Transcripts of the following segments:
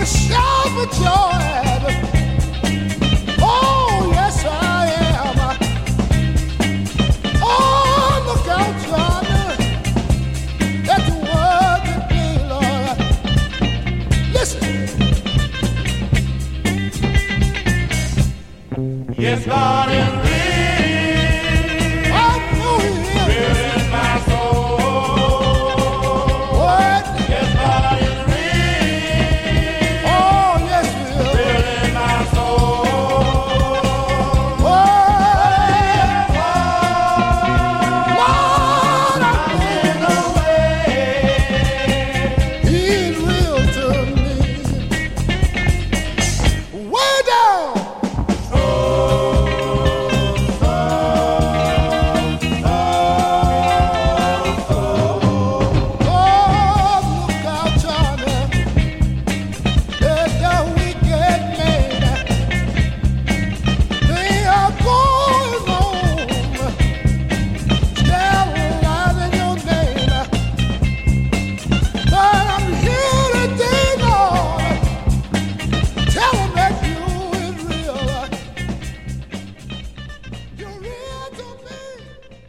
shout for joy. Oh, yes, I am. Oh, look out, John. Let the word be, Lord. Listen. Yes, God is real. I know He is. Real in my soul. What? Yes, God is real. Oh, yes, He is. Real in my soul. Lord, I know He's real to me. Way down. Oh, look out, Johnny. Let the wicked man. They are going home. Sterilizing your name. But I'm here today, Lord. Tell them that you is real. You're real to me.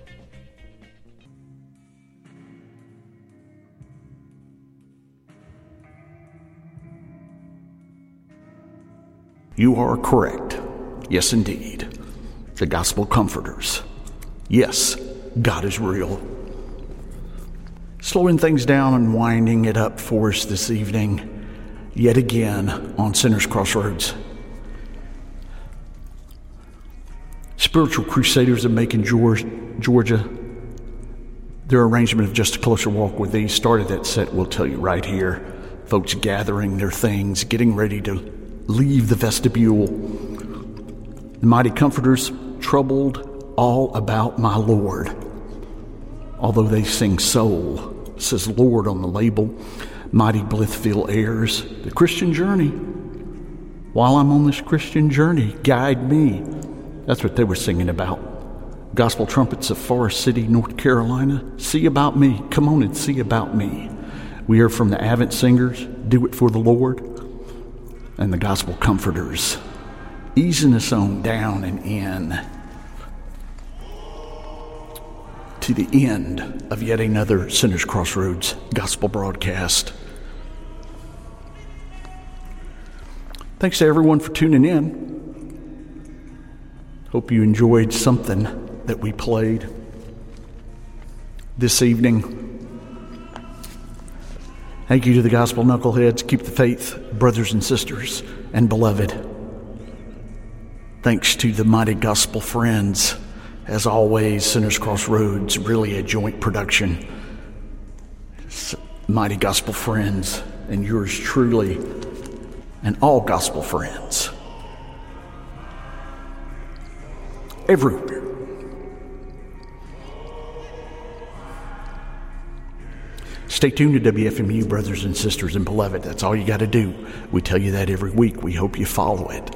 You are correct. Yes, indeed. The Gospel Comforters. Yes, God is real. Slowing things down and winding it up for us this evening, yet again on Sinners Crossroads. Spiritual Crusaders of Macon, Georgia. Their arrangement of Just a Closer Walk with Thee started that set, we'll tell you right here. Folks gathering their things, getting ready to leave the vestibule. The Mighty Comforters, Troubled All About My Lord. Although they sing soul, says Lord on the label. Mighty Blitheville airs the Christian journey. While I'm on this Christian journey, guide me. That's what they were singing about. Gospel Trumpets of Forest City, North Carolina. See about me. Come on and see about me. We are from the Advent Singers, Do It for the Lord. And the Gospel Comforters, easing us on down and in to the end of yet another Sinners Crossroads gospel broadcast. Thanks to everyone for tuning in. Hope you enjoyed something that we played this evening. Thank you to the gospel knuckleheads. Keep the faith, brothers and sisters, and beloved. Thanks to the mighty gospel friends. As always, Sinners Crossroads, really a joint production. Mighty gospel friends, and yours truly, and all gospel friends. Everywhere. Stay tuned to WFMU, brothers and sisters and beloved. That's all you got to do. We tell you that every week. We hope you follow it.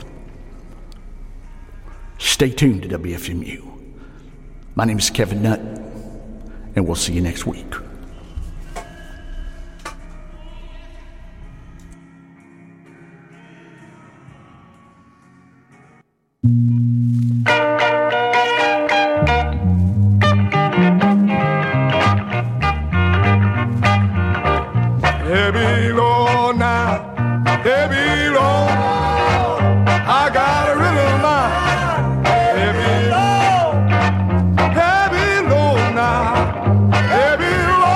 Stay tuned to WFMU. My name is Kevin Nutt, and we'll see you next week. Heavy Lord now, heavy Lord, I got a rhythm now. Heavy Lord now, heavy Lord.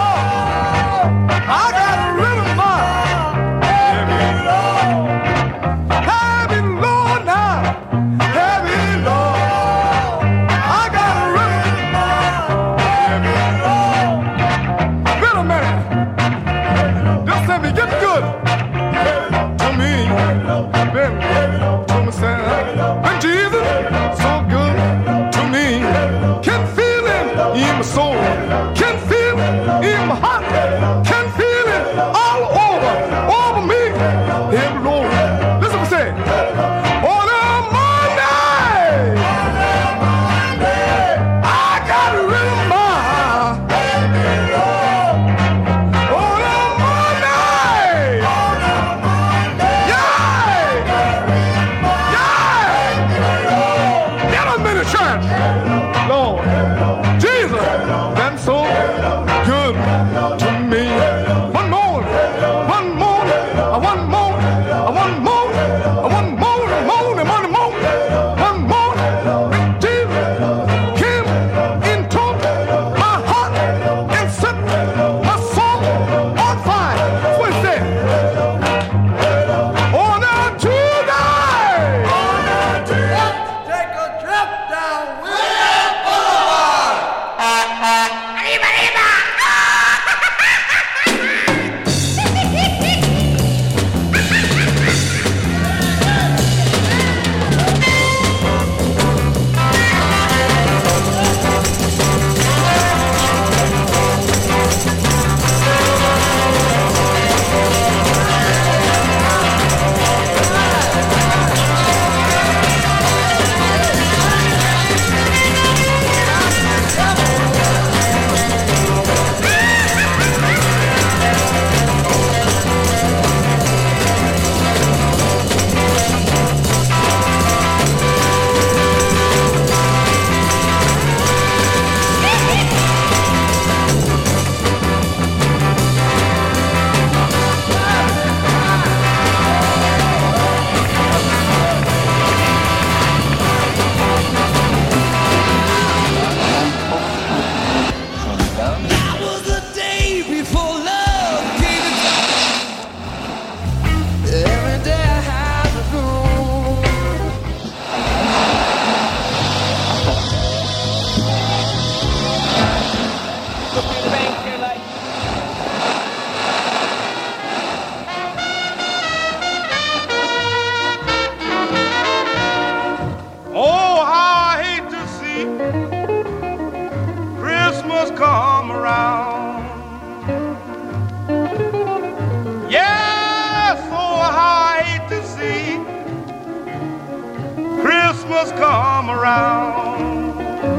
around.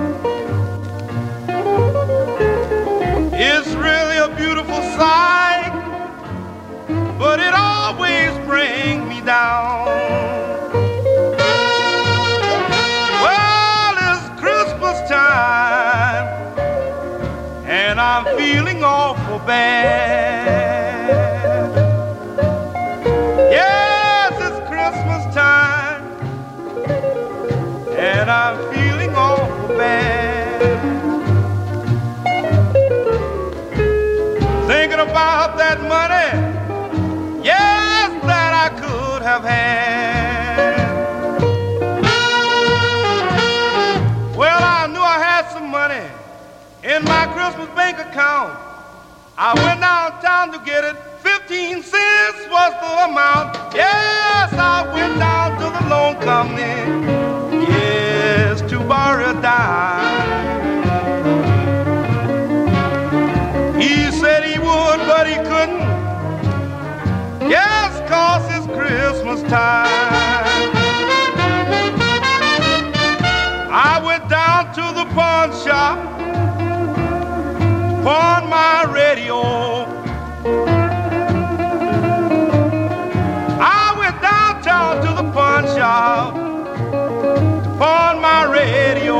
It's really a beautiful sight, but it always brings me down. Well, it's Christmas time, and I'm feeling awful bad. Yes, it's Christmas time, and I'm feeling awful bad. Thinking about that money, yes, that I could have had. Well, I knew I had some money in my Christmas bank account. I went downtown to get it. 15 cents was the amount. Yes, I went down to the loan company, yes, to borrow a dime. He said he would, but he couldn't. Yes, 'cause it's Christmas time. I went down to the pawn shop, pawned my radio. I went downtown to the pawn shop to pawn my radio.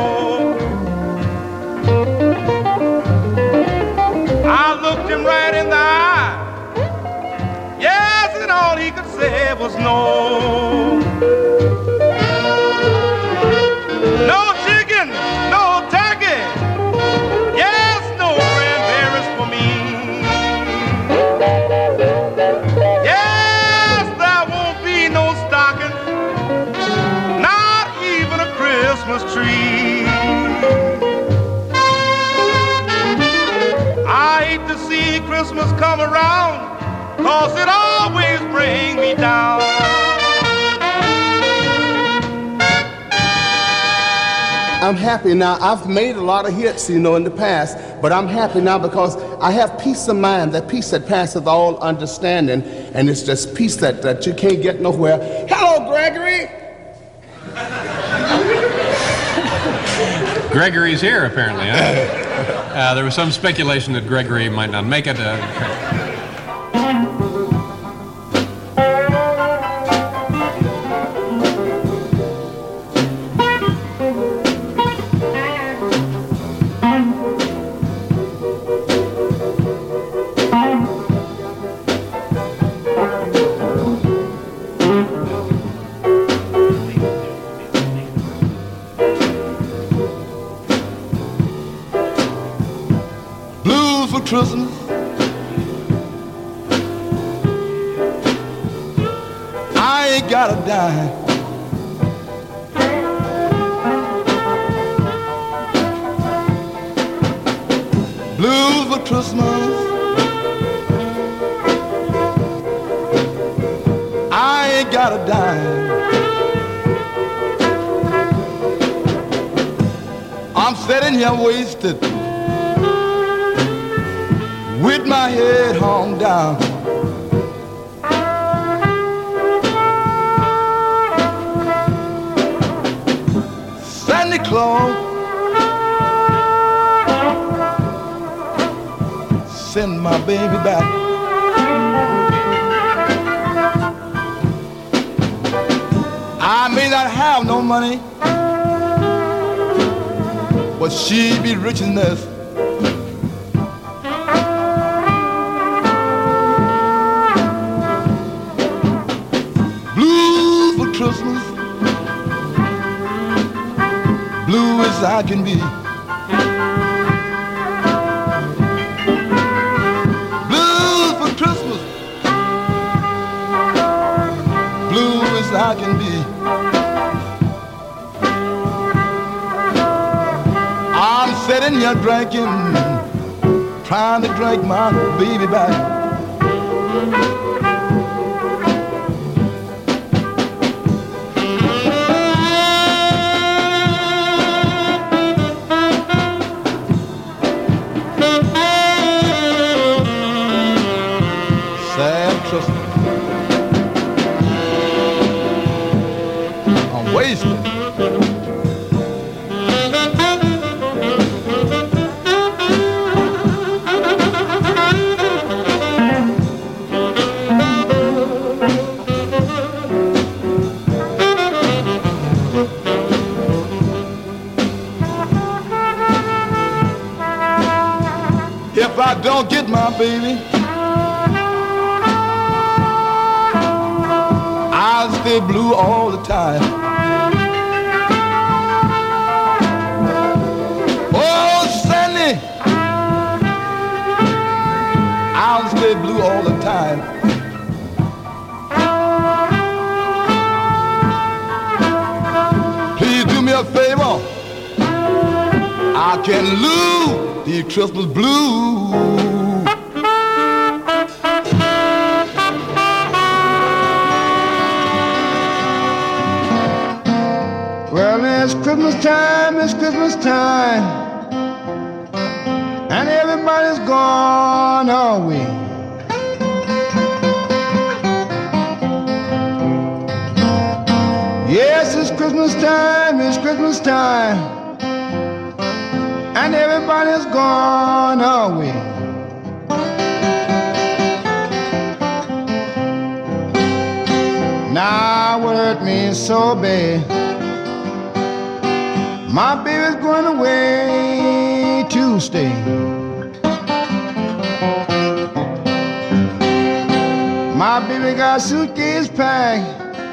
I looked him right in the eye. Yes, and all he could say was no. No chicken, no turkey. Yes, no cranberries for me. Yes, there won't be no stocking, not even a Christmas tree. I hate to see Christmas come around, 'cause it always brings me down. I'm happy now. I've made a lot of hits, in the past, but I'm happy now because I have peace of mind, that peace that passeth all understanding, and it's just peace that you can't get nowhere. Hello, Gregory! Gregory's here, apparently, huh? There was some speculation that Gregory might not make it. Christmas. I ain't got a dime. Blues for Christmas. I ain't got a dime. I'm sitting here wasted, with my head hung down. Santa Claus, send my baby back. I may not have no money, but she be rich enough. Christmas, blue as I can be. Blues for Christmas, blue as I can be. I'm sitting here drinking, trying to drink my baby back. I'm wasted. baby, I'll stay blue all the time. Oh, Sandy, I'll stay blue all the time. Please do me a favor. I can lose the Christmas blues. Well, it's Christmas time, and everybody's gone away. Yes, it's Christmas time, and everybody's gone away. Now what hurt me so bad, my baby's going away to stay. My baby got suitcase packed,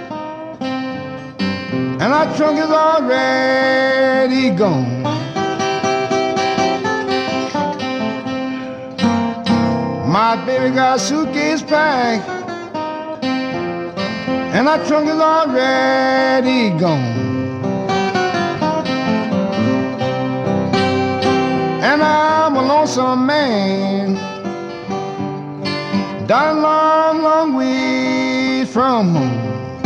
and our trunk is already gone. My baby got suitcase packed, and our trunk is already gone. And I'm a lonesome man, down a long, long way from home.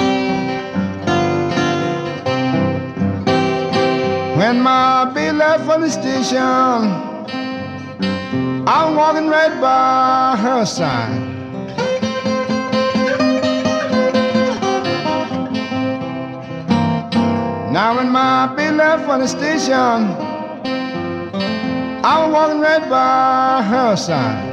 When my baby left for the station, I'm walking right by her side. Now when my baby left for the station, I'm walking right by her side.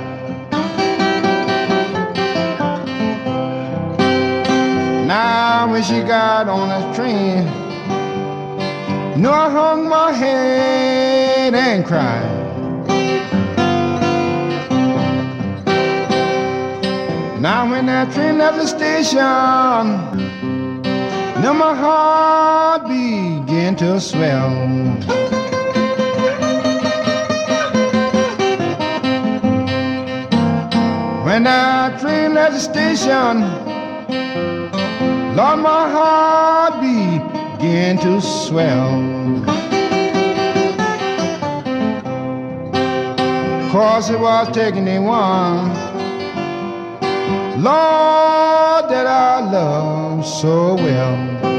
Now when she got on that train, you know I hung my head and cried. Now when that train left the station, now my heart began to swell. When that train left the station, Lord, my heart began to swell. 'Cause it was taking the one, Lord, that I love so well.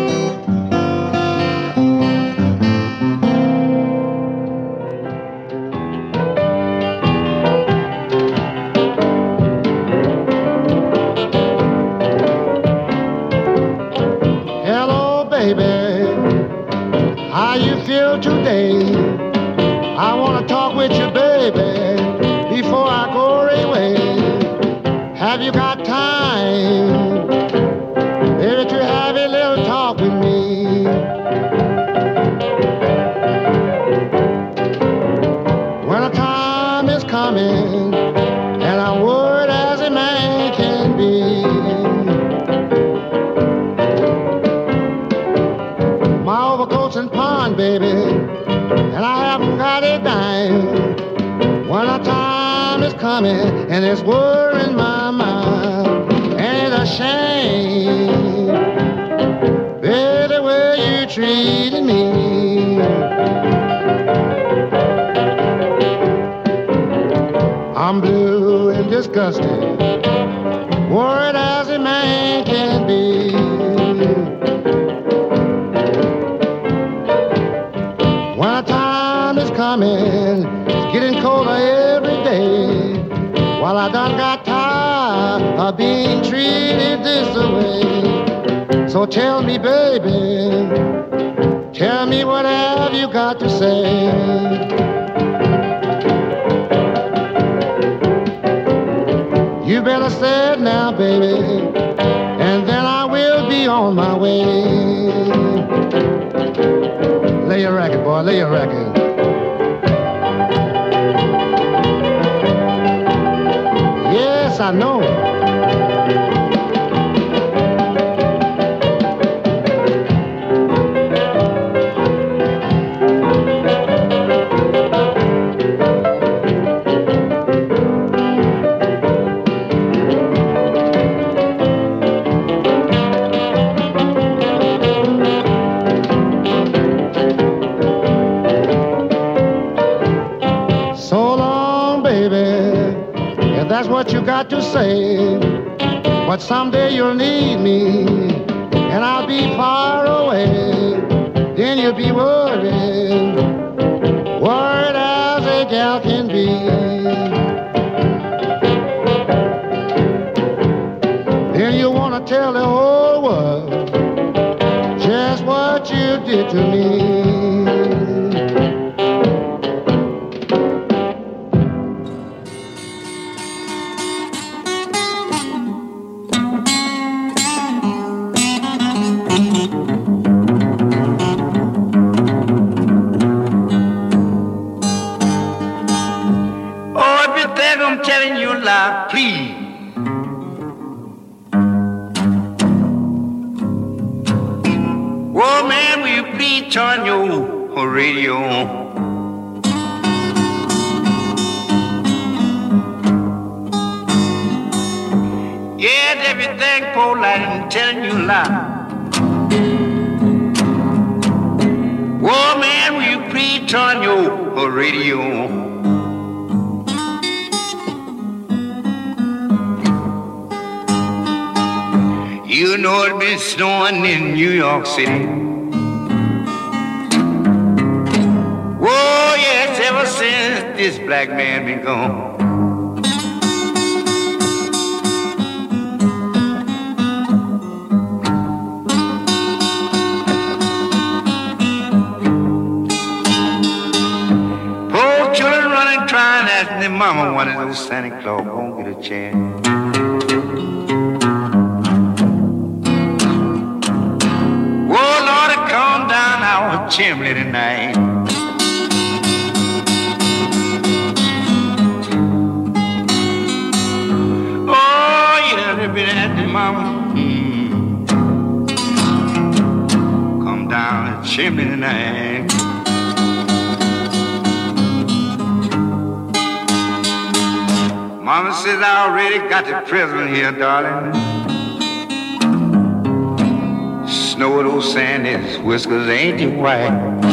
Hello, baby, how you feel today? I want to talk with you, baby, before I go away. Have you got time, baby, to have a little talk with me? When the time is coming, and I'm worried as a man can be. My overcoat's in pawn, baby, and I haven't got a dime. When the time is coming, and it's worrying my mind, and it's a shame, baby, the way you treated me. I'm blue and disgusted, worried as a man can be. When the time is coming, it's getting colder every day. While I done got tired of being treated this way. So tell me, baby, tell me what have you got to say? You better say it now, baby, and then I will be on my way. Lay your record, boy, lay your record. I know. That's what you got to say. But someday you'll need me, and I'll be far away. Then you'll be worried, worried as a gal can be. Then you want to tell the whole world just what you did to me. Please. Oh man, will you please turn your radio on? Yes, everything polite and telling you a lie. Oh man, will you please turn your radio on? You know it's been snowing in New York City. Oh, yes, ever since this black man been gone. Poor children running, trying, asking their mama when those Santa Claus won't get a chance. Chimney tonight. Oh, yeah, they've been at the mama. Come down the chimney tonight. Mama says I already got the present here, darling. Snow those Sandy's whiskers ain't too white.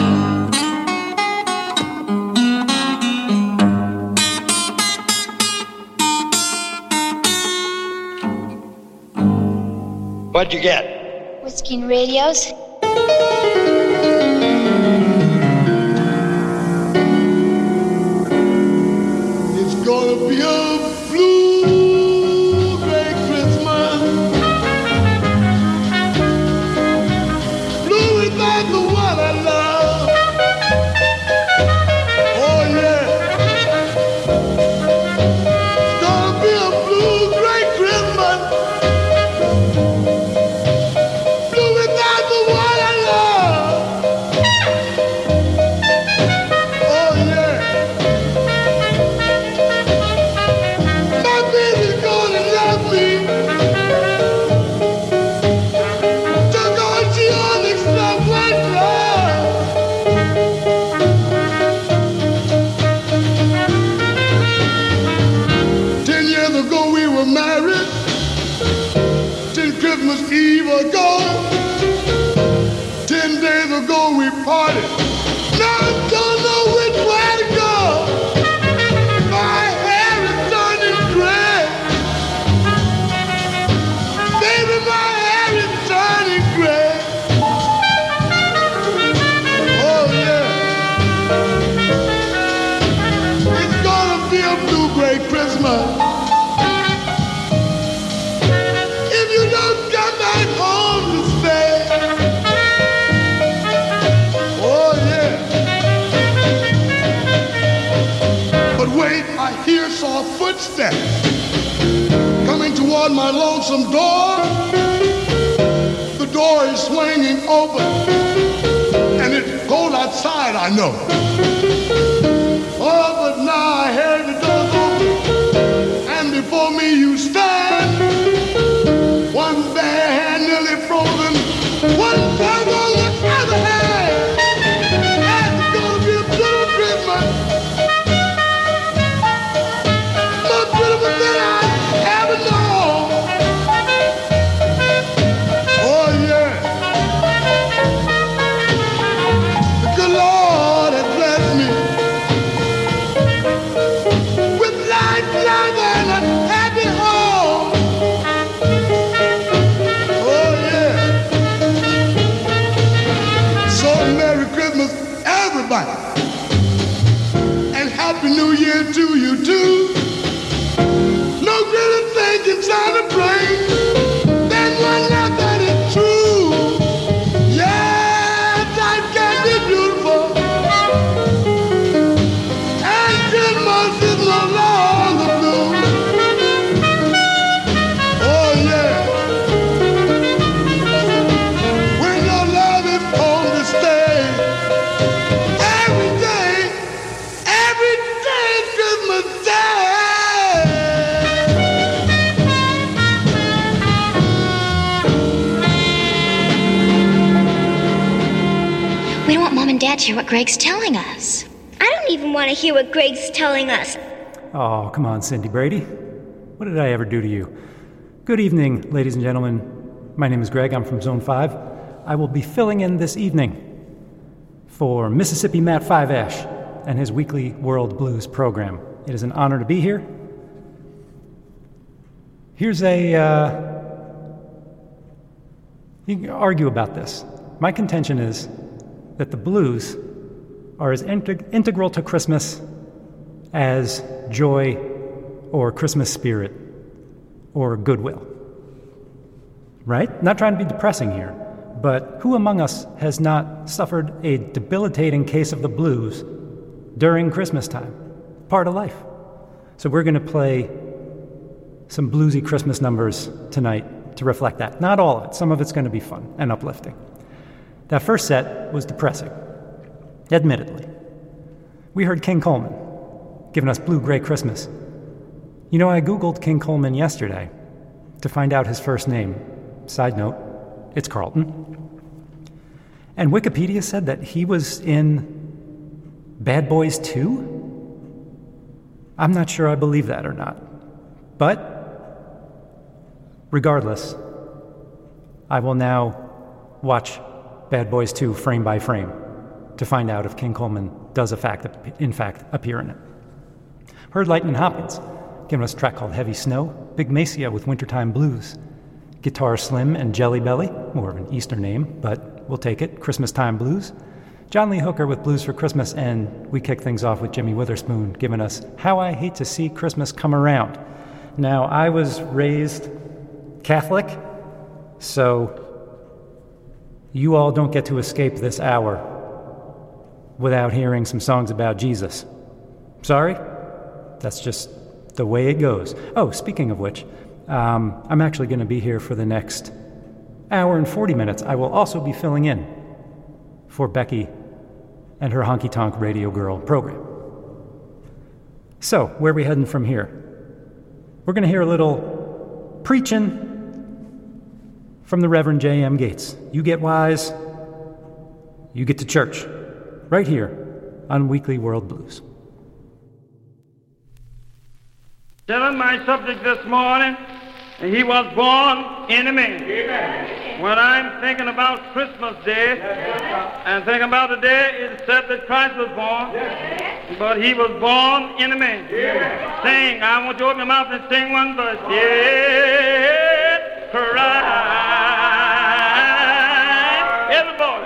What'd you get? Whiskey and radios. It's gonna be a blue gray Christmas. Blue is not the one I love. Oh yeah. It's gonna be a blue gray Christmas. Blue is not the one I love. Oh yeah. My baby's gonna love me. Took on she only stuff one love. 10 years ago we were married. 10 Christmas Eve ago. 10 days ago we parted. Now I don't know which way to go. My hair is turning gray. Baby, my hair is turning gray. Oh yeah. It's gonna be a blue-gray Christmas. If you don't come back home to stay. Oh yeah. But wait, I hear soft footsteps coming toward my lonesome door. The door is swinging open, and it's cold outside, I know. Oh, but now I heard the door open, and before before me you stand. One bare hand nearly frozen, one tongue on the other hand. That's gonna be a beautiful Christmas. More beautiful than I ever known. Oh yeah. The good Lord has blessed me with life, love, and a happy home. Oh yeah. So Merry Christmas, everybody, and Happy New Year to you too. No greater thing can celebrate than one love that is true. Yeah, life can be beautiful, and Christmas is no longer blue. Oh yeah, when your love is home to stay, every day is Christmas Day. We don't want Mom and Dad to hear what Greg's telling us. I don't even want to hear what Greg's telling us. Oh, come on, Cindy Brady. What did I ever do to you? Good evening, ladies and gentlemen. My name is Greg. I'm from Zone 5. I will be filling in this evening for Mississippi Matt Five Ash and his weekly World Blues program. It is an honor to be here. Here's you can argue about this. My contention is that the blues are as integral to Christmas as joy or Christmas spirit or goodwill. Right? Not trying to be depressing here, but who among us has not suffered a debilitating case of the blues during Christmas time? Part of life. So we're going to play some bluesy Christmas numbers tonight to reflect that. Not all of it. Some of it's going to be fun and uplifting. That first set was depressing, admittedly. We heard King Coleman giving us Blue Gray Christmas. You know, I Googled King Coleman yesterday to find out his first name. Side note, it's Carlton. And Wikipedia said that he was in Bad Boys 2? I'm not sure I believe that or not. But regardless, I will now watch Bad Boys 2 frame by frame to find out if King Coleman does in fact appear in it. Heard Lightnin' Hopkins giving us a track called Heavy Snow, Big Macea with Wintertime Blues, Guitar Slim and Jelly Belly, more of an Easter name, but we'll take it, Christmas Time Blues, John Lee Hooker with Blues for Christmas, and we kick things off with Jimmy Witherspoon giving us How I Hate to See Christmas Come Around. Now, I was raised Catholic, so you all don't get to escape this hour without hearing some songs about Jesus. Sorry? That's just the way it goes. Oh, speaking of which, I'm actually going to be here for the next hour and 40 minutes. I will also be filling in for Becky and her Honky Tonk Radio Girl program. So, where are we heading from here? We're going to hear a little preaching from the Reverend J.M. Gates. You get wise, you get to church, right here on Weekly World Blues. Telling my subject this morning, he was born in a man. Amen. When I'm thinking about Christmas Day, and thinking about the day it said that Christ was born, but he was born in a man. Sing, I want you to open your mouth and sing one verse. Yes, Christ. Everybody.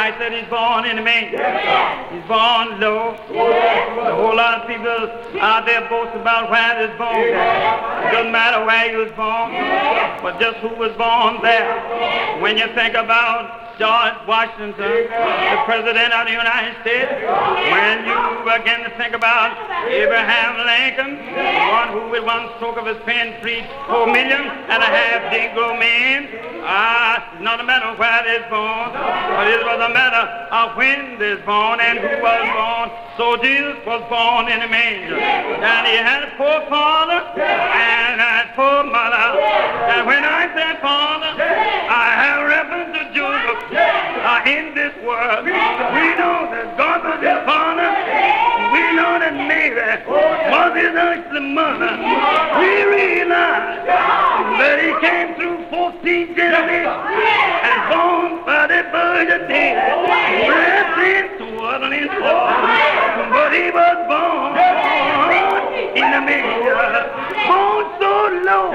I said he's born in the manger. He's born low. A whole lot of people out there boast about where he was born. It doesn't matter where he was born, but just who was born there. When you think about George Washington, the President of the United States, when you begin to think about Abraham Lincoln, one who with one stroke of his pen freed 4.5 million Negro men, it's not a matter of where they're born, but it was a matter of when they're born and who was born. So Jesus was born in a manger. And he had a poor father and a poor mother. And when I say father, I have reference to Joseph. In this world, we know that God was his father. We know that Mary was his earthly mother. We realize that he came through 14 generations and born by the Virgin Mary. Blessed wasn't his father, but he was born in the manger. Born so low,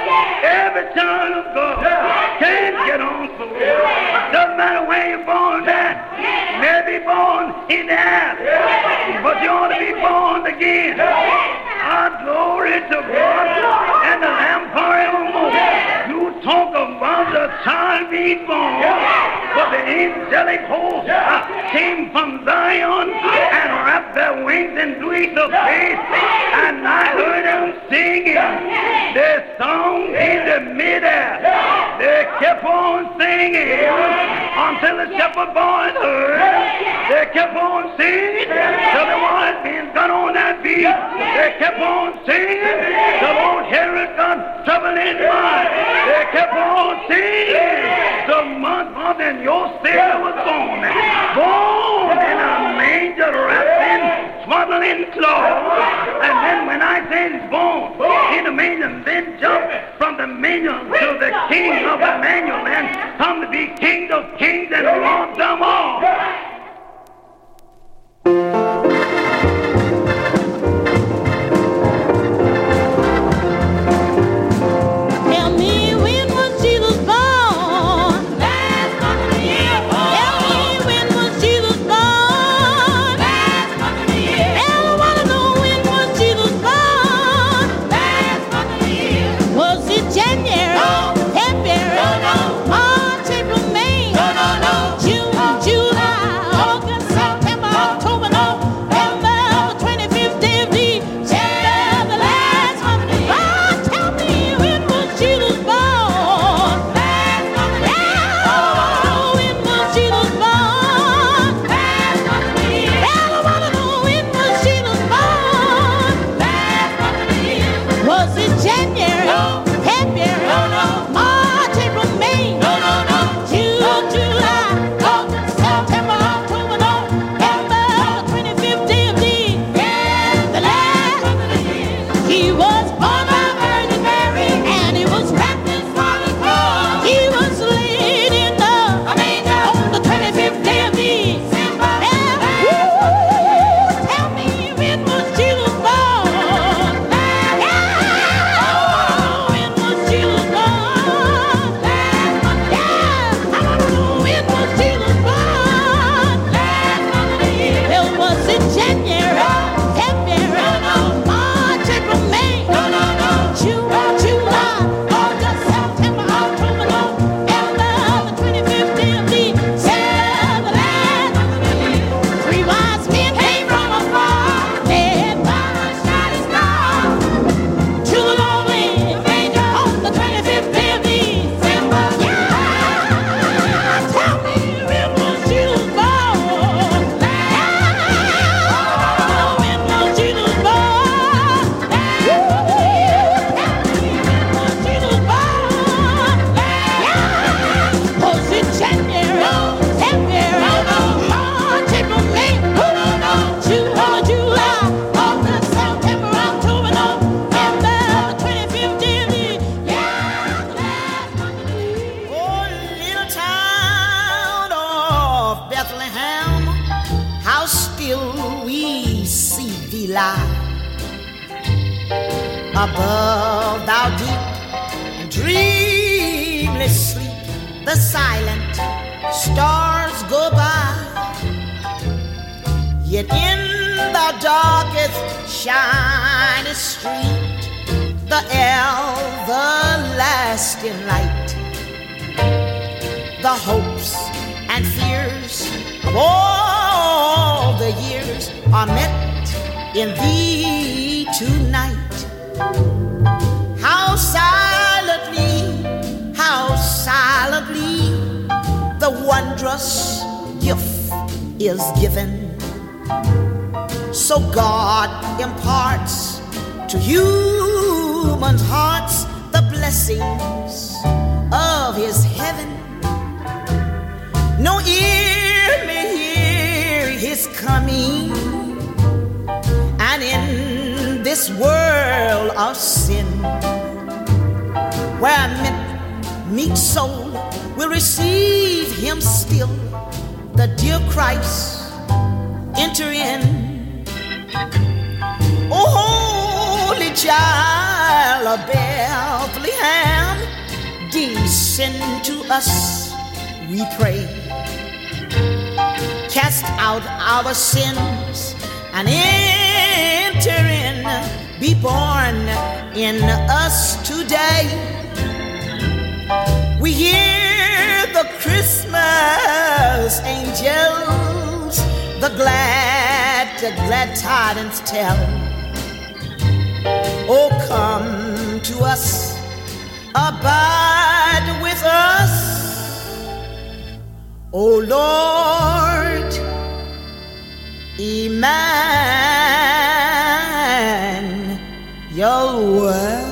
every child of God can't get on so low. Doesn't matter where you're born at. You may be born in the ass, but you ought to be born again. Our glory to God and the Lamb forevermore. You talk about the child being born, but the angelic host came from Zion and wrapped their wings in wings of faith, and I heard them singing their song in the midair. They kept on singing until the shepherd boys heard. They kept on singing till the wise men got on their feet. They kept on singing till old Herod got trouble in mind. They kept on singing the month more than your Savior was born. Born in a manger wrapped in swaddling cloth. And then when I say he's born in a manger, then jump from the manger to the King of Emmanuel and come to be King of Kings and Lord of them all. Above thou deep and dreamless sleep, the silent stars go by. Yet in the darkest, shiny street, the everlasting light, the hopes and fears of all the years are met in thee tonight. How silently the wondrous gift is given. So God imparts to human hearts the blessings of his heaven. No ear may hear his coming, and in this world of sin, where meek soul will receive him still, the dear Christ enter in. O holy child of Bethlehem, descend to us, we pray. Cast out our sins and enter in. Be born in us today. We hear the Christmas angels, the glad tidings tell. Oh, come to us, abide with us, O Lord Emmanuel.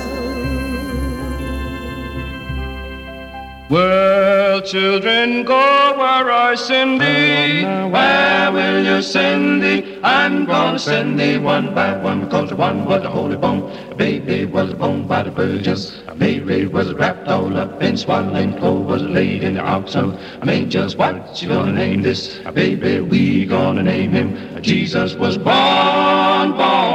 Well, children, go where I send thee. Where will you send thee? I'm gonna send thee one by one, because the one was a holy bone. A baby was born by the virgins. A Mary was wrapped all up in swaddling clothes, was laid in the ark. So I mean, just what you gonna name this? A baby, we gonna name him. Jesus was born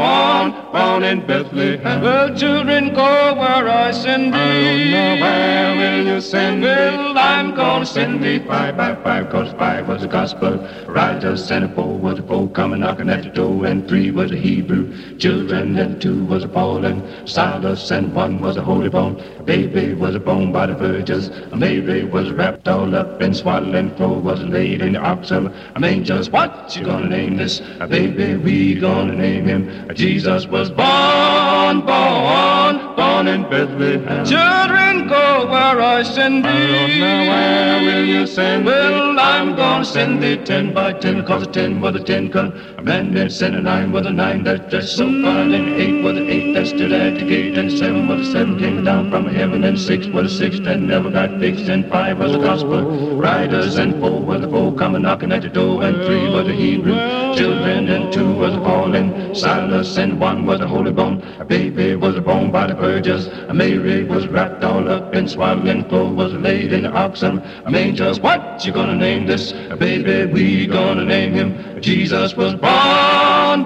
in Bethlehem. Well, children, go where I send thee. I don't know where will you send me? Well, I'm gonna send thee 5 by 5, cause 5 was the gospel writers, and 4 was the folk coming knocking at the door, and 3 was the Hebrew children, and 2 was the Paul and Silas, and 1 was the Holy Bone. A baby was born by the virgins. A Mary was wrapped all up in swaddling clothes, was laid in the ark. So I mean, just what you gonna name this? A baby, we gonna name him. Jesus was born in Bethlehem. Children, go where I send thee. I don't know where will you send me? Well, I'm gonna send thee 10 by 10, cause the 10 was the 10 commandments, and the 9 was the 9 that's so fine, and 8 was the 8 that stood at the gate, and 7 was the 7 came down from heaven, and 6 was the 6 that never got fixed, and 5 was the gospel writers, and 4 was the 4 coming knocking at the door, and 3 was the Hebrew children, and 2 was the Paul and Silas, and 1 was the Holy Bone. A baby was born by the virgins. A Mary was wrapped all up in swaddling clothes, was laid in the oxen. I mean, just what you gonna name this? A baby, we gonna name him. Jesus was born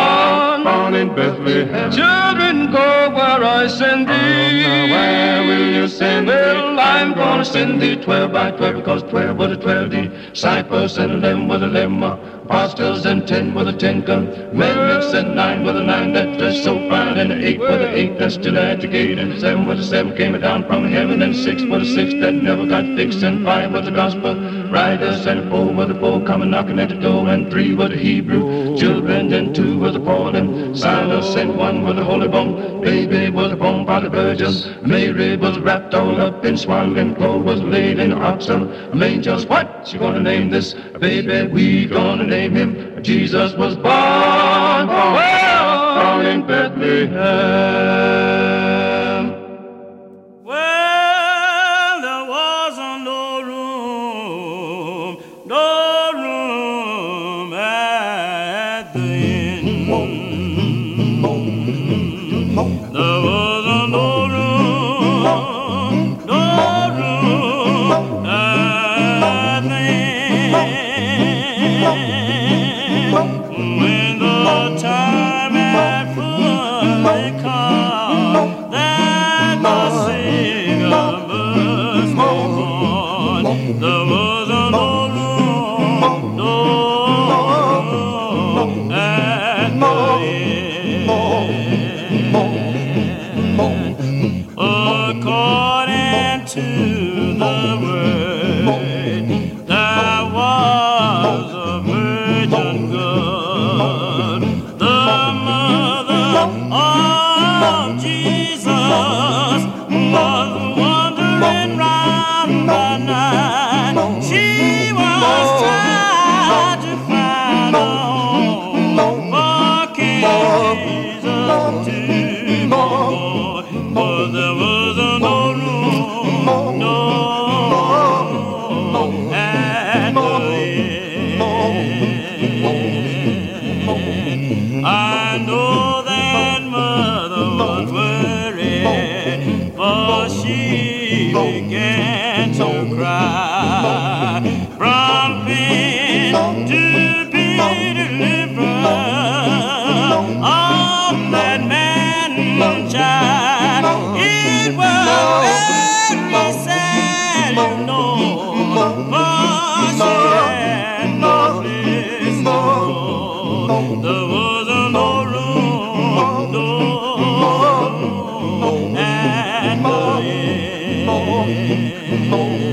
in Bethlehem. Children, go where I send thee. Where will you send me? Well, I'm gonna send thee 12 by 12, because 12 was the 12 disciples, and 11 was the 11 apostles, and 10 was the 10 commandments, and 9 was the 9 that dressed so fine, and 8 was the 8 that stood at the gate, and 7 was the 7 came down from heaven, and 6 was the 6 that never got fixed, and 5 was the gospel writers, and 4 was the 4 coming knocking at the door, and 3 was the Hebrew children, and 2 was the Paul and Silas, and 1 was the Holy Bone. Baby was born by the virgins. Mary was wrapped all up in swaddling clothes, was laid in the oxen. I mean, just what you gonna name this? Baby, we gonna name him. Jesus was born in Bethlehem. Well, there wasn't no room at the inn. There wasn't no room at the inn. When the time had fully come, began to cry from pain to be delivered of that man child. It was very sad, you know, for she had no place to go. There was no room, no, at the end.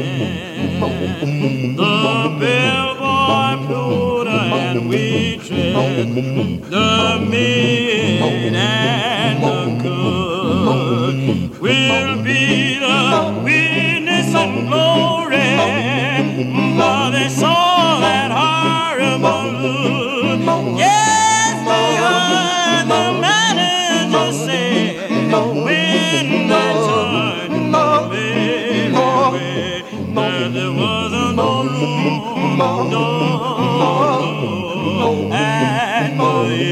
The bellboy flowed and we tread, the maid and the cook will be the witness of glory, for they saw that horrible look. Yes, they heard the manager say when I turned away, that there wasn't no room, no, at the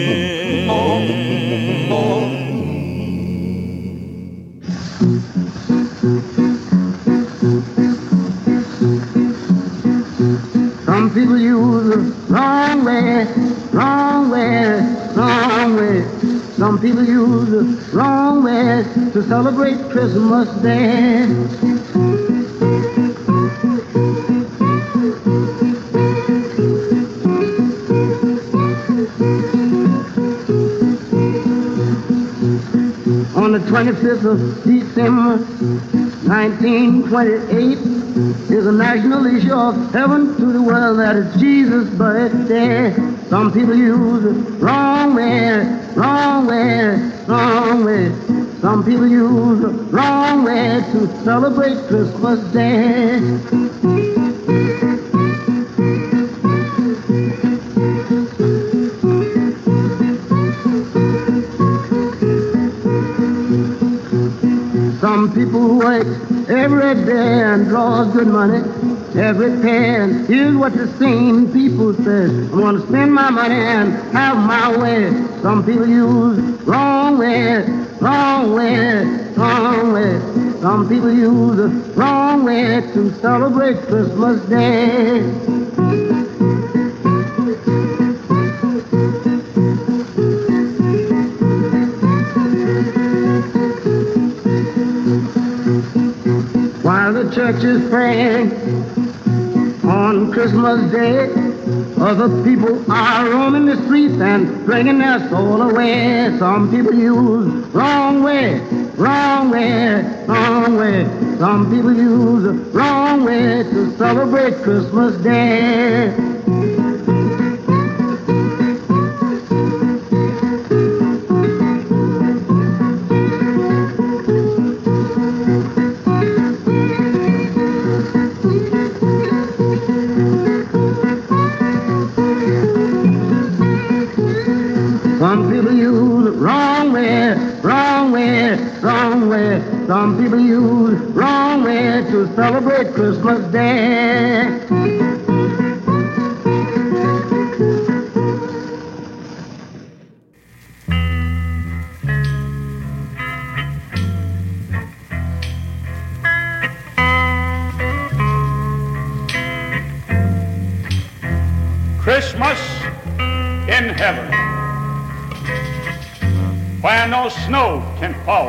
Some people use the wrong way, wrong way, wrong way. Some people use the wrong way to celebrate Christmas Day. On the 25th of December, 1928, is a national issue of heaven to the world that is Jesus' birthday. Some people use the wrong way, wrong way, wrong way. Some people use the wrong way to celebrate Christmas Day. Some people work every day and draws good money every day. And here's what the same people say: I want to spend my money and have my way. Some people use wrong way, wrong way, wrong way. Some people use the wrong way to celebrate Christmas Day. While the church is praying on Christmas Day, other people are roaming the streets and drinking their soul away. Some people use wrong way, wrong way, wrong way. Some people use the wrong way to celebrate Christmas Day. Some people use wrong way, wrong way, wrong way. Some people use wrong way to celebrate Christmas Day. Christmas in heaven, where no snow can fall,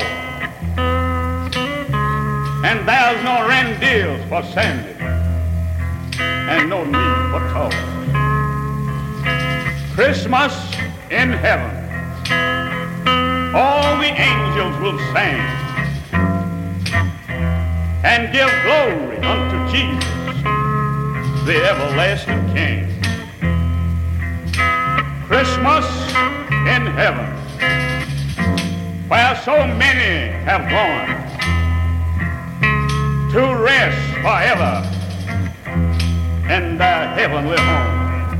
and there's no reindeers for Sandy, and no need for toll. Christmas in heaven, all the angels will sing and give glory unto Jesus, the everlasting King. Christmas in heaven, where so many have gone to rest forever in their heavenly home.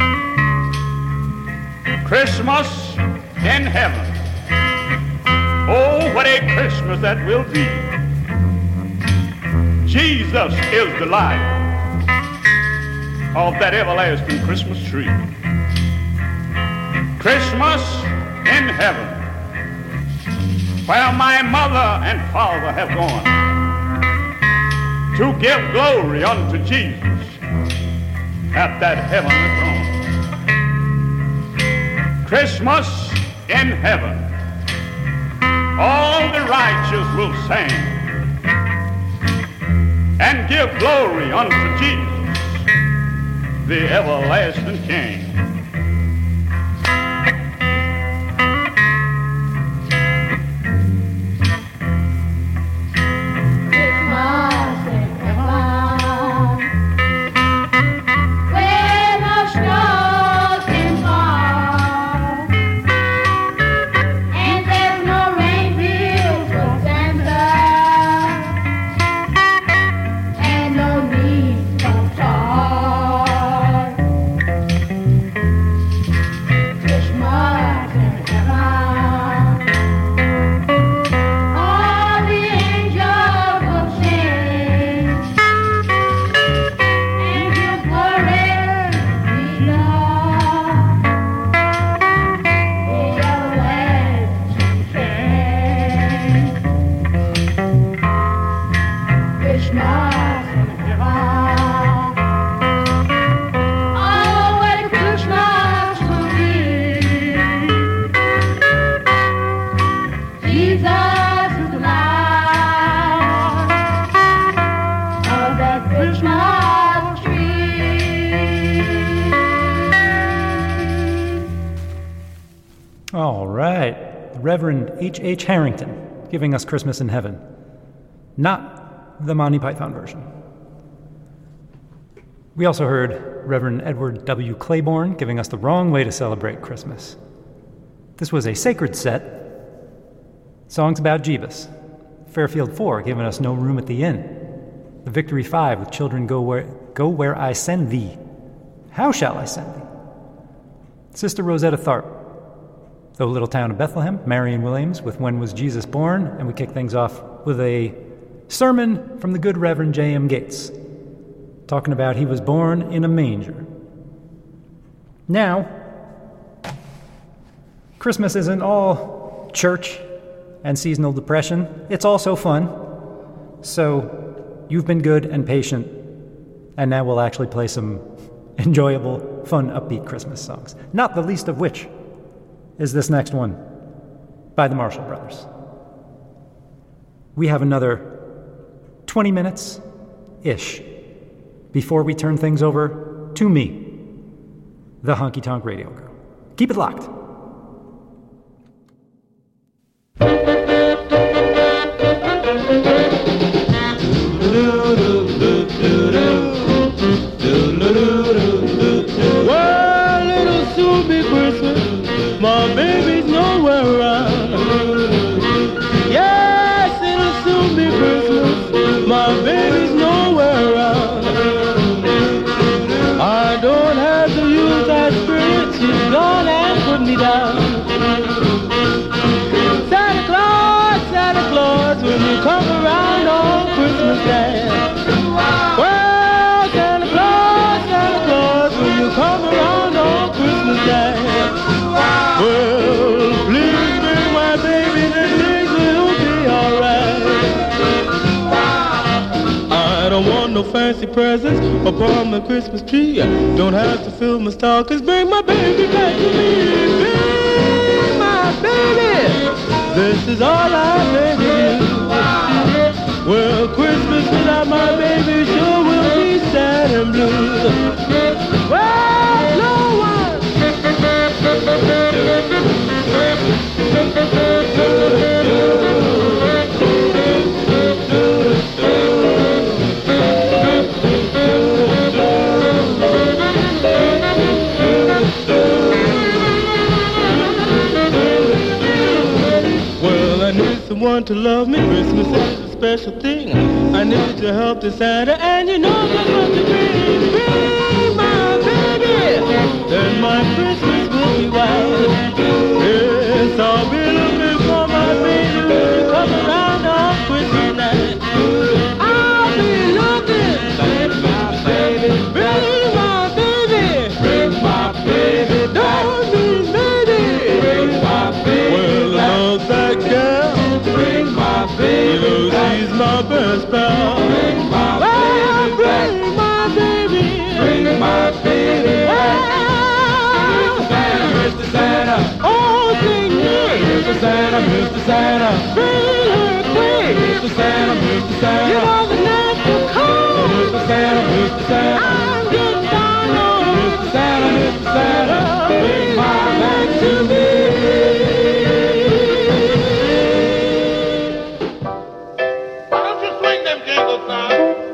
Christmas in heaven, oh, what a Christmas that will be. Jesus is the light of that everlasting Christmas tree. Christmas in heaven, where my mother and father have gone to give glory unto Jesus at that heavenly throne. Christmas in heaven, all the righteous will sing and give glory unto Jesus, the everlasting King. All right, Reverend H.H. Harrington giving us Christmas in Heaven, not the Monty Python version. We also heard Reverend Edward W. Claiborne giving us the wrong way to celebrate Christmas. This was a sacred set, songs about Jeebus. Fairfield 4 giving us No Room at the Inn. The Victory 5 with Children Go Where I Send Thee. How shall I send thee? Sister Rosetta Tharpe, The Little Town of Bethlehem, Marion Williams with When Was Jesus Born? And we kick things off with a sermon from the good Reverend J.M. Gates, talking about he was born in a manger. Now, Christmas isn't all church and seasonal depression. It's also fun. So you've been good and patient, and now we'll actually play some enjoyable, fun, upbeat Christmas songs, not the least of which is this next one by the Marshall Brothers. We have another 20 minutes-ish before we turn things over to me, the Honky Tonk Radio Girl. Keep it locked. Well, it'll soon be Christmas. My baby's nowhere around. Yes, it'll soon be Christmas. My baby's nowhere around. I don't have to use that spirit. She's gone and put me down. Santa Claus, when you come around on Christmas Day. Well, Santa Claus, when you come around on Christmas Day. Well, please bring my baby, then things will be alright. I don't want no fancy presents upon my Christmas tree. Don't have to fill my stockings. Bring my baby back to me. Bring my baby. This is all I beg of you. Well, Christmas without my baby sure will be sad and blue. Well, no one. Well, I need someone to love me. Christmas is a special thing. I need your help to Santa, and you know just what to bring. Bring my baby, then my Christmas will be wild. Yes, I'll be looking for my baby when you come around on Christmas night. I'll be looking. Bring my baby, bring my baby, bring my baby. Don't be lady, bring my baby. Well, I love that girl. Bring my baby. You know she's my best pal. Bring my baby. Mr. Santa. Bring her quick. Mr. Santa, Mr. Santa. You know the night will come. Mr. Santa, Mr. Santa. I'm getting down on Mr. Santa, Mr. Santa. Bring my back to me. Why don't you swing them jingles now?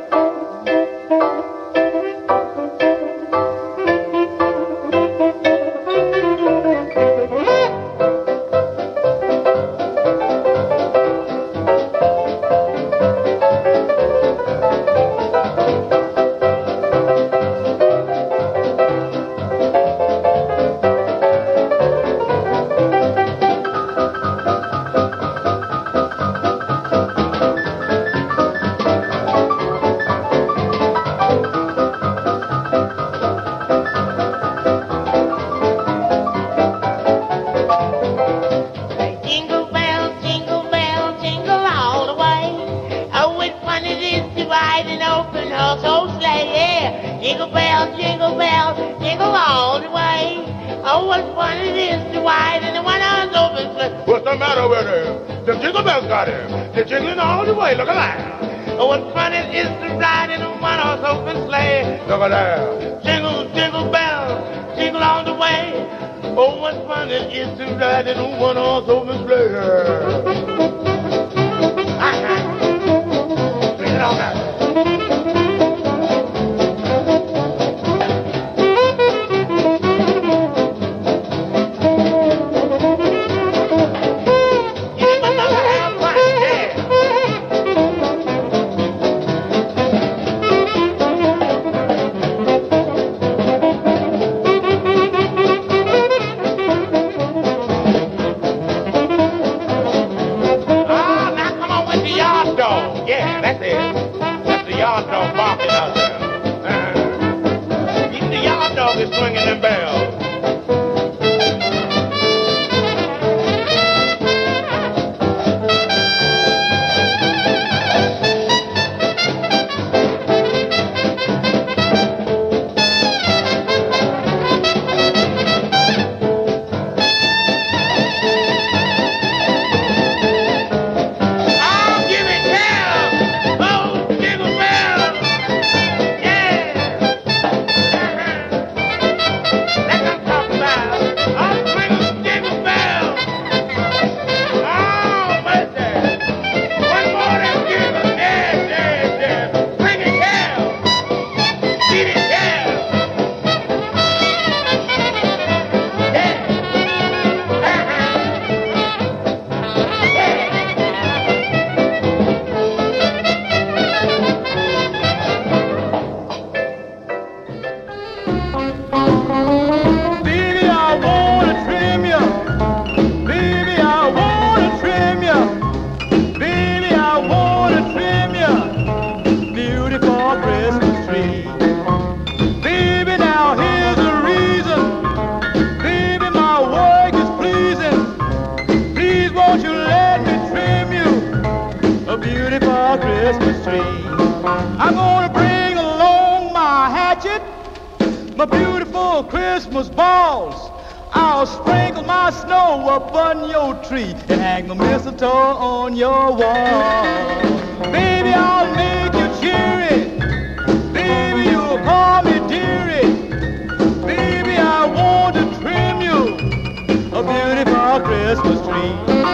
What's the matter with him? The jingle bells got him. They're jingling all the way. Look at that. Oh, what fun it is to ride in a one-horse open sleigh. Look at that. Jingle, jingle bells, jingle all the way. Oh, what fun it is to ride in a one-horse open sleigh. Bring it on out. Swinging them bells. My beautiful Christmas balls, I'll sprinkle my snow up on your tree and hang the mistletoe on your wall. Baby, I'll make you cheery. Baby, you'll call me dearie. Baby, I want to trim you a beautiful Christmas tree.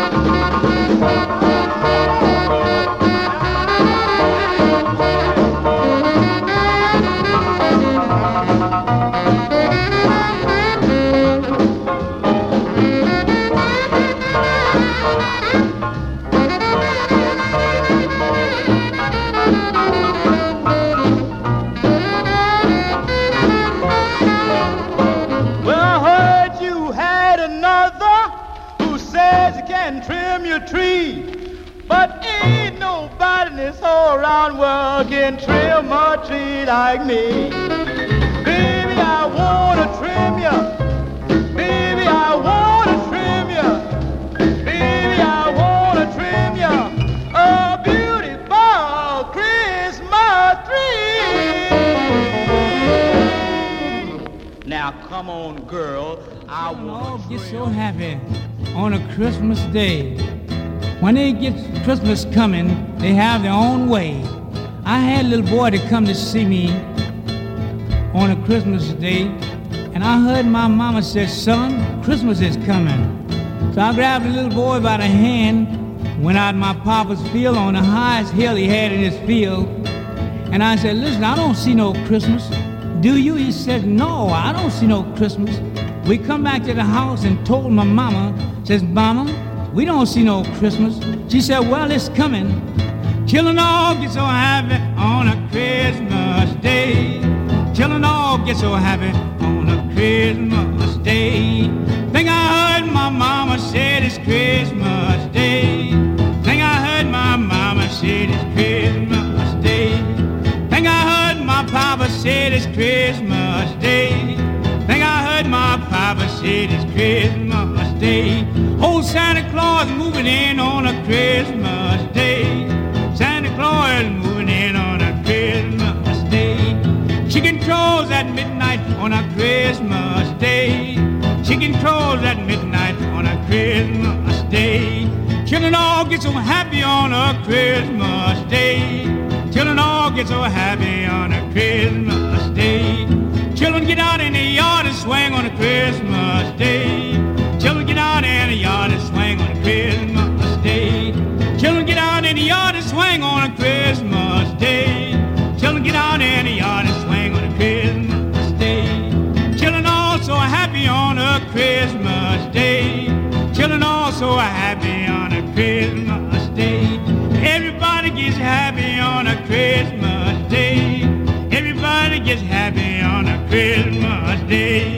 Trim your tree, but ain't nobody in this whole round world can trim a tree like me. Baby, I wanna trim you. Baby, I wanna trim you. Baby, I wanna trim you a beautiful Christmas tree. Now come on, girl, I wanna get so happy on a Christmas day when they get Christmas coming, they have their own way. I had a little boy to come to see me on a Christmas day, and I heard my mama say, son, Christmas is coming. So I grabbed the little boy by the hand, went out in my papa's field on the highest hill he had in his field, and I said, listen, I don't see no Christmas. Do you? He said, no, I don't see no Christmas. We come back to the house and told my mama, says, Mama, we don't see no Christmas. She said, well, it's coming. Children all get so happy on a Christmas day. Children all get so happy on a Christmas day. Think I heard my mama say it's Christmas day. Think I heard my mama say it's Christmas day. Think I heard my papa say it's Christmas day. Think I heard my papa say it's Christmas day. Old Santa Claus moving in on a Christmas day. Santa Claus moving in on a Christmas day. Chicken crows at midnight on a Christmas day. Chicken crows at midnight on a Christmas day. Children all get so happy on a Christmas day. Children all get so happy on a Christmas day. Children get out in the yard and swing on a Christmas day. Children get out in the yard and swing on a Christmas day. Children get out in the yard and swing on a Christmas day. Children get out in the yard and swing on a Christmas day. Children all so happy on a Christmas day. Children all so happy on a Christmas day. Everybody gets happy on a Christmas day. Everybody gets happy on a Christmas day.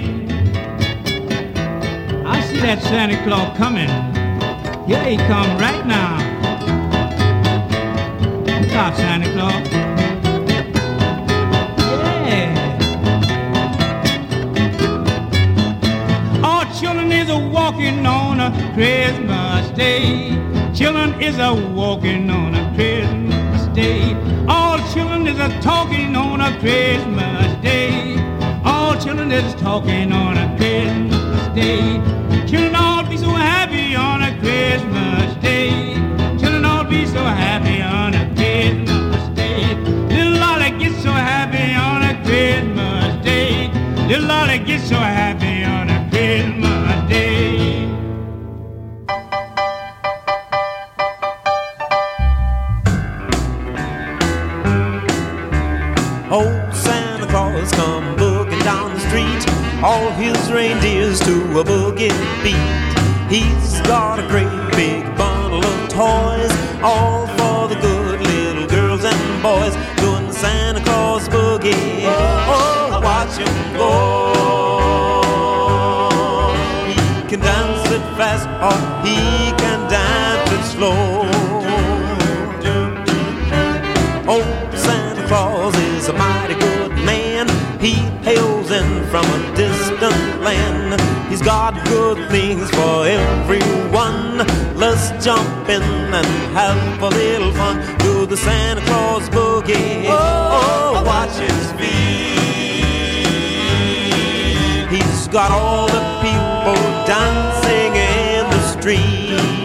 I see that Santa Claus coming. Here he come right now. Stop, Santa Claus. Yeah. All children is a walking on a Christmas day. Children is a walking on a Christmas day. All children is a talking on a Christmas day. All children is talking on a Christmas day. Children all be so happy on a Christmas day. Children all be so happy on a Christmas day. Little Lolly gets so happy on a Christmas day. Little Lolly gets so happy on a Christmas day. Old Santa Claus come boogie down the street, all his reindeers to a boogie beat. He's got a great big bundle of toys, all for the good little girls and boys, doing the Santa Claus boogie. Oh, watch him go. He can dance it fast or he can dance it slow. Old Santa Claus is a mighty good man. He hails in from a distant land. He's got good things for everyone. Let's jump in and have a little fun. Do the Santa Claus boogie. Oh, watch his feet. He's got all the people dancing in the street.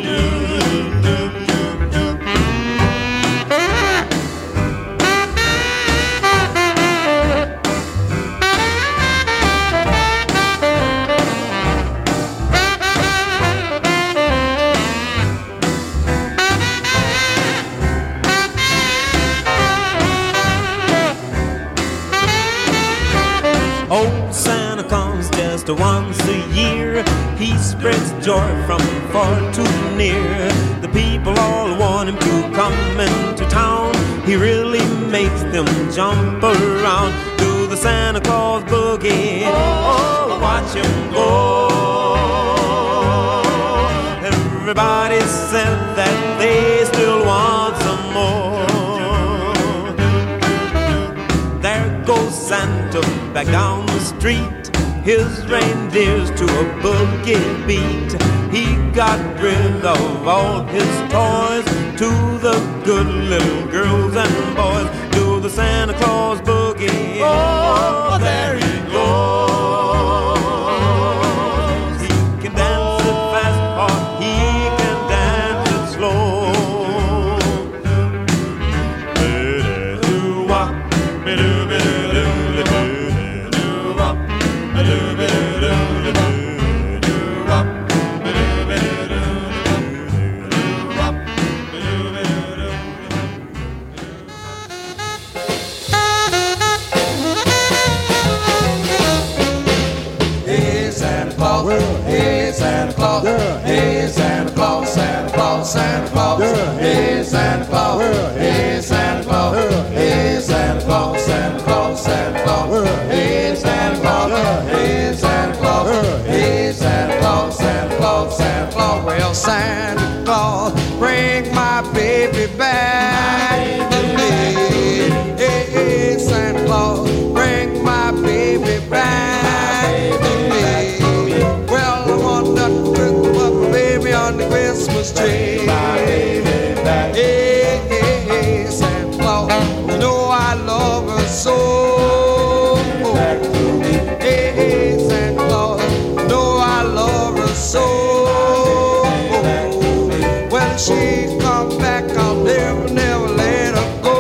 Old Santa comes just once a year. He spreads joy from far to near. The people all want him to come into town. He really makes them jump around. Do the Santa Claus boogie. Oh, watch him go. Everybody said that they still want some more. There goes Santa back down the street, his reindeers to a boogie beat. He got rid of all his toys, to the good little girls and boys. Do the Santa Claus boogie. Oh, there he goes. He can dance it fast or he can dance it slow. Claus. Hey, Santa Claus, Santa Claus, Santa Claus. Hey, Santa Claus. Hey, Santa Claus. Hey, Santa Claus, Santa Claus, Santa Claus. Hey, Santa Claus. Hey, Santa Claus. Hey, Santa Claus, Santa Claus, Santa Claus. Well, Santa Claus, bring my baby back to me. Hey, Santa Claus, bring my baby back to me. Well, I want to put my baby on the Christmas tree. Hey, Santa Claus, you know I love her so. Hey, Santa Claus, you know I love her so. When she comes back, I'll never, never let her go.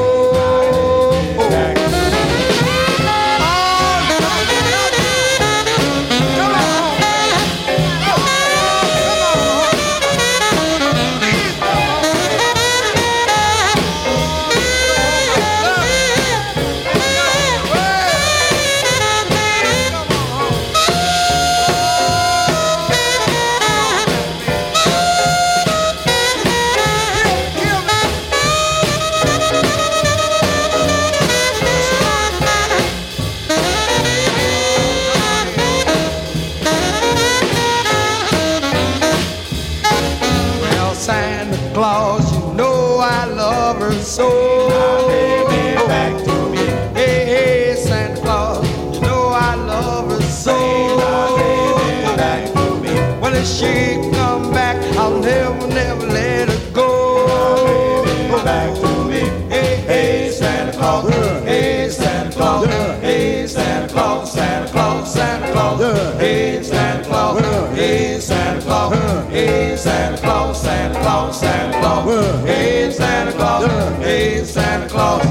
Claus, you know I love her so. My baby back to me. Hey, hey, Santa Claus, you know I love her so. My baby back to me. When she come back, I'll never, never let her go. My baby back to me. Hey, hey, Santa Claus. Hey, Santa Claus. Hey, Santa Claus, Santa Claus, Santa Claus. Hey, Santa Claus. Hey, Santa Claus. Hey, Santa Claus, Santa Claus, Santa Claus. Hey, Santa Claus. Hey, Santa Claus.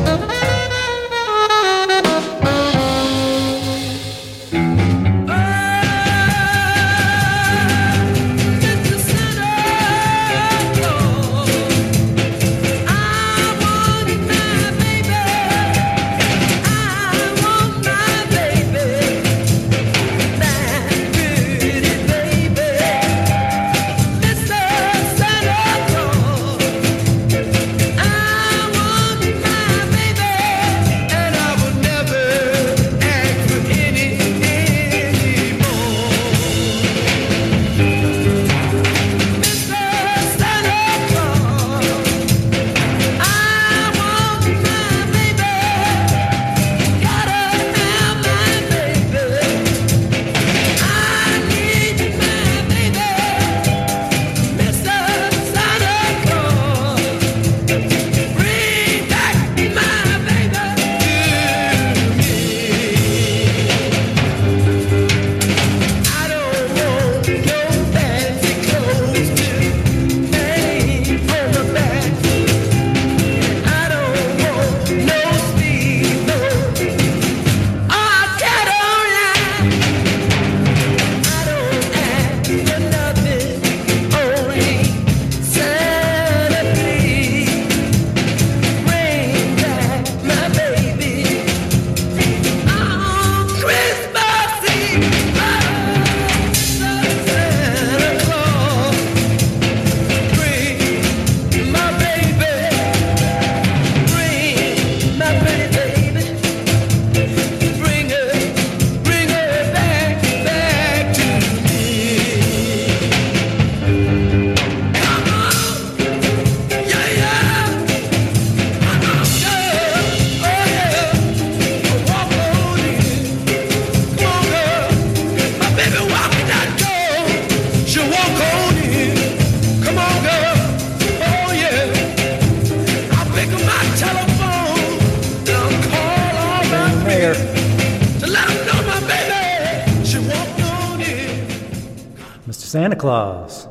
Santa Claus.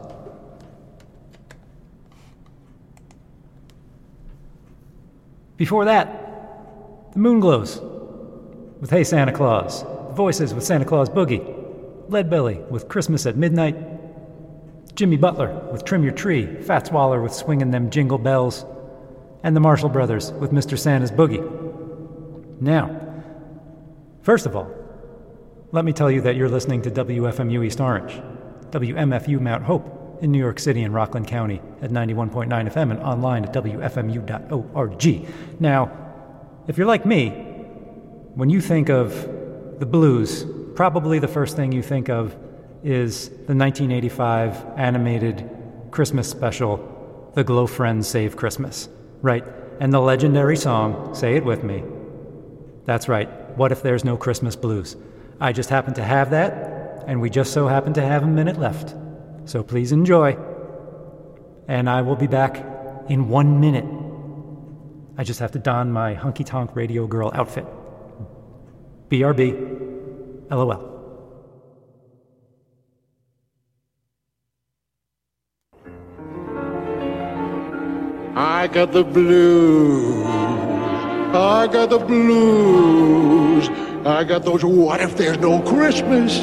Before that, the Moonglows with Hey Santa Claus, the Voices with Santa Claus Boogie, Leadbelly with Christmas at Midnight, Jimmy Butler with Trim Your Tree, Fats Waller with Swingin' Them Jingle Bells, and the Marshall Brothers with Mr. Santa's Boogie. Now, first of all, let me tell you that you're listening to WFMU East Orange, WMFU Mount Hope in New York City and Rockland County at 91.9 FM and online at WFMU.org. Now, if you're like me, when you think of the blues, probably the first thing you think of is the 1985 animated Christmas special, The Glow Friends Save Christmas, right? And the legendary song, say it with me. That's right, What If There's No Christmas Blues? I just happen to have that, and we just so happen to have a minute left. So please enjoy. And I will be back in 1 minute. I just have to don my hunky-tonk radio girl outfit. BRB, LOL. I got the blues. I got the blues. I got those what if there's no Christmas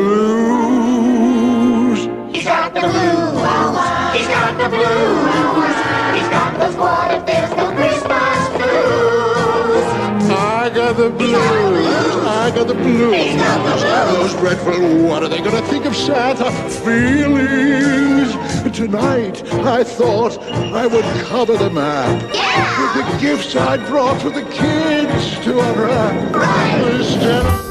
blues. He's got the blues. He's got the blues. He's got those what if there's no Christmas blues. I got the blues. I got the blues. Those dreadful, what are they gonna think of Santa feelings? Tonight, I thought I would cover the map with the gifts I brought for the kids to unwrap. Instead of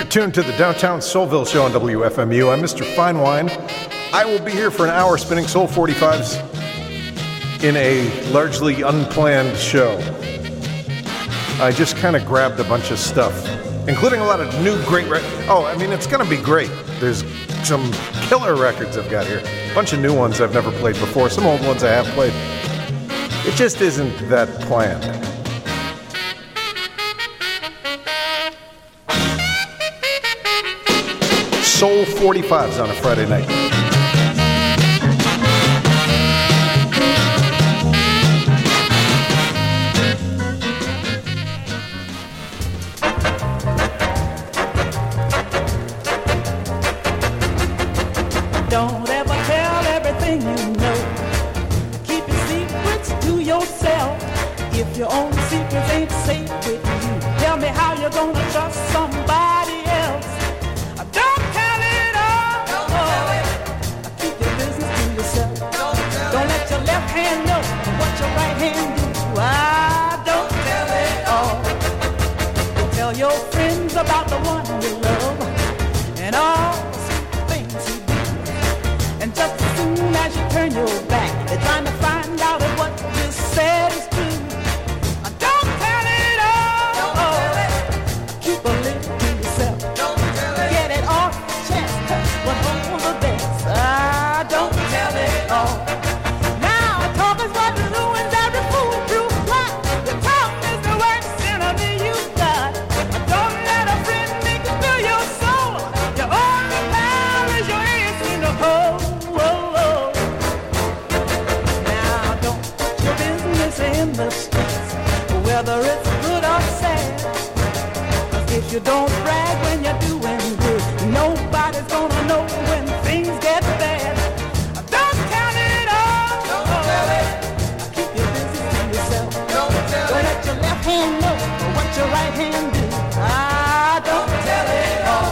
tuned to the Downtown Soulville Show on WFMU. I'm Mr. Fine Wine. I will be here for an hour spinning Soul 45s in a largely unplanned show. I just kind of grabbed a bunch of stuff, including a lot of new great records. It's going to be great. There's some killer records I've got here. A bunch of new ones I've never played before. Some old ones I have played. It just isn't that planned. Soul 45s on a Friday night. Don't ever tell everything you know. Keep your secrets to yourself. If your own secrets ain't safe with you, tell me how you're gonna trust somebody else. Don't tell it all. Don't tell it. Keep your business to yourself. Don't let your left hand know what your right hand do. Don't tell it all. Tell your friends about the one you love and all the sweet things he do. And just as soon as you turn your back, they're trying to find out if what you said is true. Don't tell it all. Don't tell it. Keep a little to yourself. Don't tell it. Get it off your chest. What holds the best? Don't tell it all. Now talk is what ruins every foolproof plot. The talk is the worst enemy you got. Don't let a friend make you feel your soul. Your only power is your ace in the hole. Now don't put your business in the streets, whether it's good or sad. 'Cause if you don't brag when you're doing good, nobody's gonna know when things get bad. Don't tell it all. Don't tell it. Keep your business to yourself. Don't tell it. Don't let your left hand know what your right hand do. Don't tell it all.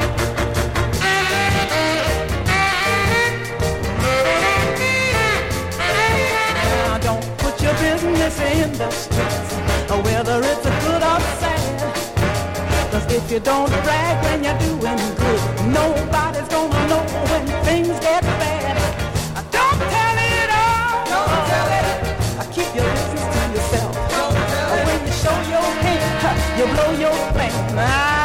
Now don't put your business in the streets, whether it's a good or sad. 'Cause if you don't brag when you're doing good, nobody's gonna know when things get bad. Don't tell it all. Don't tell it. Keep your business to yourself. Don't tell it. When you show your hand, you blow your flame.